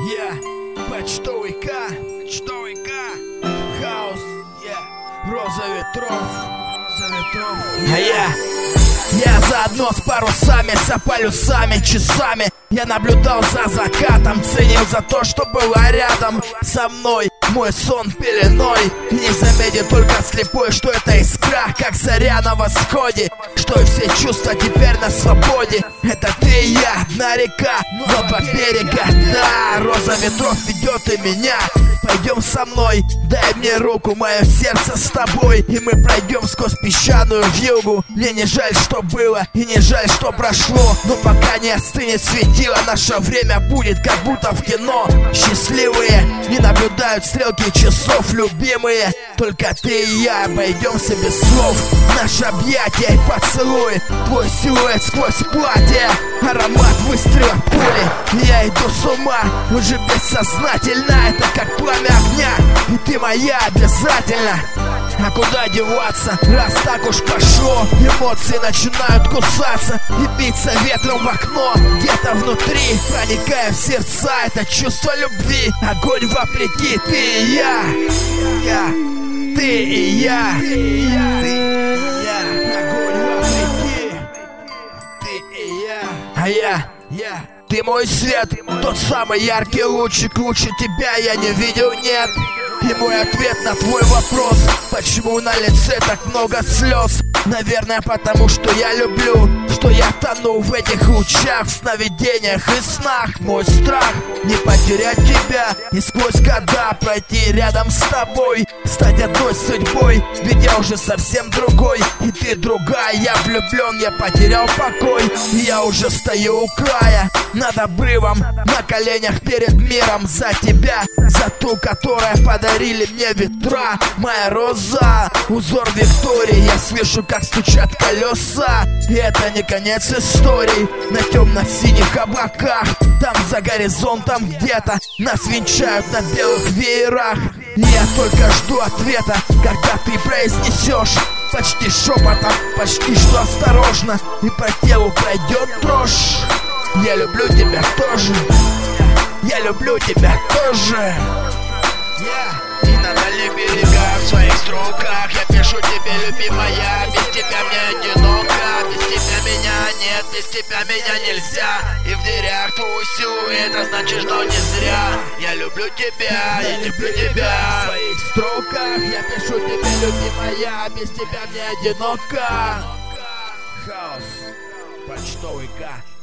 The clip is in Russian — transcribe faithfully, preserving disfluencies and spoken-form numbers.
Я почтовый К, почтовый К, хаос, я роза ветров, роза ветров. А я, я заодно с парусами, за полюсами, часами. Я наблюдал за закатом, ценил за то, что была рядом со мной. Мой сон пеленой, и не заметит только слепой, что это искра, как заря на восходе, что и все чувства теперь на свободе. Это ты и я, одна река, оба берега. Да, роза ветров ведет и меня. Пойдем со мной, дай мне руку, мое сердце с тобой, и мы пройдем сквозь песчаную вьюгу. Мне не жаль, что было, и не жаль, что прошло, но пока не остынет светило, наше время будет как будто в кино. Счастливые не наблюдают стрелки часов, любимые, только ты и я обойдемся без слов. Наше объятие и поцелуй, твой силуэт сквозь платье, аромат выстрела пули. Я иду с ума, уже бессознательно, это как пламя огня, и ты моя обязательно. А куда деваться, раз так уж пошло? Эмоции начинают кусаться и биться ветром в окно. Где-то внутри, проникая в сердца, это чувство любви, огонь вопреки. Ты и я, я, ты и я, ты и я, ты и я, огонь вопреки. Ты и я, а я, я. Ты мой свет, тот самый яркий лучик, лучше тебя я не видел, нет. И мой ответ на твой вопрос, почему на лице так много слез? Наверное, потому что я люблю, что я тону в этих лучах, в сновидениях и снах. Мой страх не потерять тебя и сквозь года пройти рядом с тобой, стать одной судьбой, ведь я уже совсем другой, и ты другая. Я влюблен, я потерял покой, и я уже стою у края, над обрывом, на коленях перед миром. За тебя, за ту, которая подарили мне ветра. Моя роза, узор Виктории, я слышу, как стучат колеса. И это не конец истории. На темно-синих облаках, там за горизонтом где-то нас венчают на белых веерах. И я только жду ответа, когда ты произнесешь почти шепотом, почти что осторожно, и по телу пройдет дрожь. Я люблю тебя тоже, я люблю тебя тоже. Yeah. И на дальних берегах, в своих строках я пишу тебе, любимая, без тебя мне одиноко, без тебя меня нет, без тебя меня нельзя. И в дверях твой силуэт, а значит, что не зря. Я люблю тебя, я люблю тебя. В своих строках я пишу тебе, любимая, без тебя мне одиноко. Хаос, почтовый К.